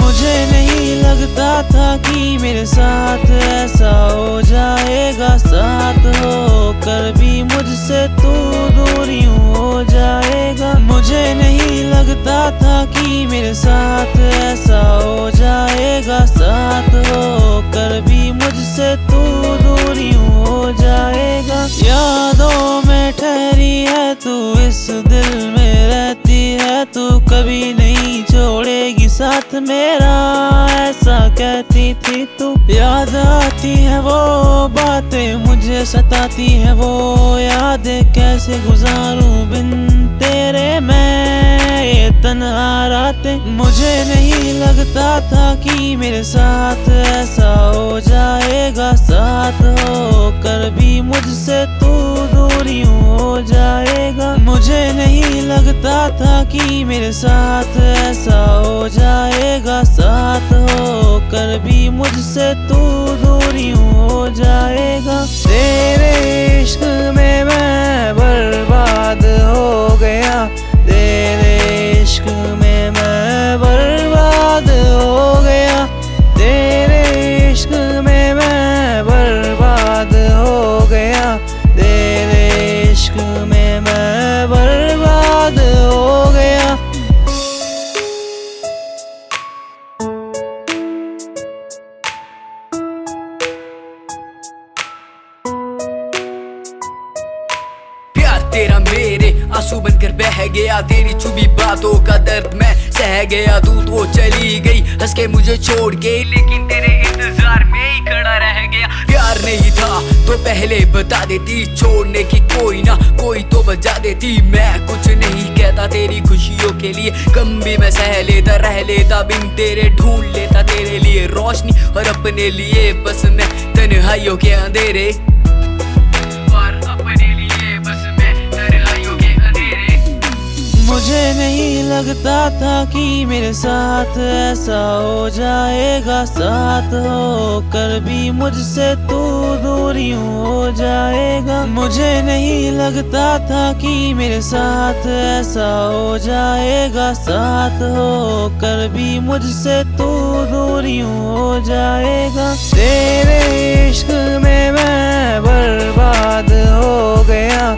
मुझे नहीं लगता था कि मेरे साथ ऐसा हो जाएगा, साथ होकर भी मुझसे तू दूर यूं हो जाएगा। मुझे नहीं लगता था कि मेरे साथ ऐसा हो जाएगा, साथ होकर भी मुझसे तू दूर यूं हो जाएगा। यादों में ठहरी है तू, इस दिल में रहती है तू, कभी नहीं छोड़ेगी साथ मेरा, ऐसा कहती थी तू। याद आती है वो बातें, मुझे सताती है वो यादें, कैसे गुजारूं बिन तेरे मैं ये तन्हा रातें। मुझे नहीं लगता था कि मेरे साथ ऐसा हो जाएगा, साथ होकर भी मुझसे तू दूर यूं हो जाएगा। मुझे नहीं लगता था कि मेरे साथ ऐसा हो जाएगा, साथ होकर भी मुझसे तू दूर यूं हो जाएगा। तेरे इश्क में मैं बर्बाद हो गया, तेरे इश्क में मैं बर्बाद हो गया, तेरे इश्क में मैं बर्बाद हो गया, तेरे इश्क में मैं बर्बाद हो गया। तेरा मेरे आंसू बनकर बह गया, तेरी छुपी बातों का दर्द मैं सह गया। तू तो चली गई हंस के मुझे छोड़ के, लेकिन तेरे इंतजार में ही खड़ा रह गया। प्यार नहीं था तो पहले बता देती, छोड़ने की कोई ना कोई तो बजा देती। मैं कुछ नहीं कहता तेरी खुशियों के लिए, गम भी मैं सह लेता रह लेता, बिन तेरे ढूंढ लेता तेरे लिए रोशनी, और अपने लिए बस मैं तन्हाइयों के अंधेरे, और अपने लिए बस मैं तन्हाइयों के अंधेरे। मुझे नहीं लगता था कि मेरे साथ ऐसा हो जाएगा, साथ होकर भी मुझसे तू दूर यूं हो जाएगा। मुझे नहीं लगता था कि मेरे साथ ऐसा हो जाएगा, साथ होकर भी मुझसे तू दूर यूं हो जाएगा। तेरे इश्क में मैं बर्बाद हो गया,